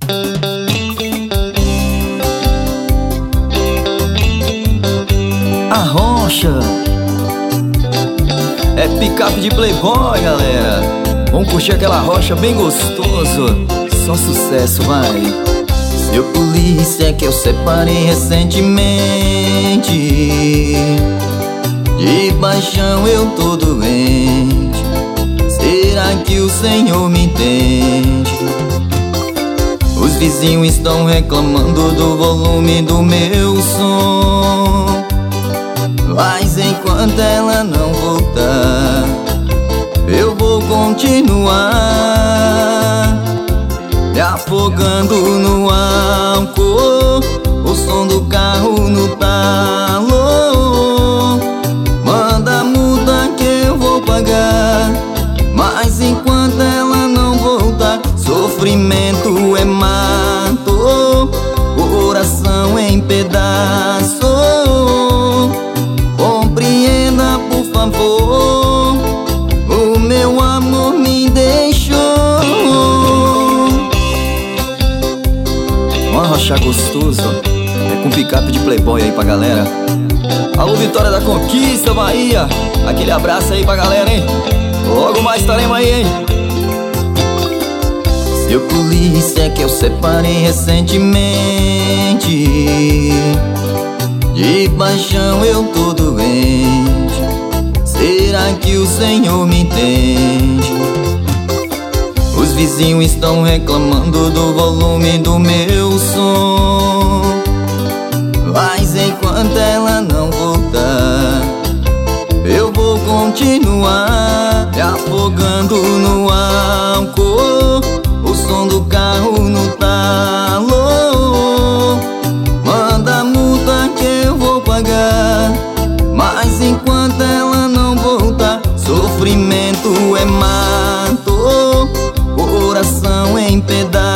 A rocha é picape de playboy, galera. Vamos curtir aquela rocha bem gostoso. Só sucesso, vai. Seu polícia que eu separei recentemente, de paixão eu tô doente. Será que o Senhor me entende? Os vizinhos estão reclamando do volume do meu som, mas enquanto ela não voltar, eu vou continuar me afogando no álcool, o som do carro no talo. Manda a multa que eu vou pagar, mas enquanto ela não voltar, sofrimento é mato, coração em pedaço. Compreenda, por favor, o meu amor me deixou. Uma rocha gostoso é com picape de playboy aí pra galera. Alô, Vitória da Conquista, Bahia. Aquele abraço aí pra galera, hein? Logo mais estaremos aí, hein? Seu polícia que eu separei recentemente, de paixão eu tô doente. Será que o Senhor me entende? Os vizinhos estão reclamando do volume do meu som, mas enquanto ela não voltar, eu vou continuar me afogando no álcool, o som do carro no talo. Manda a multa que eu vou pagar, mas enquanto ela não voltar, sofrimento é mato, coração em pedaços.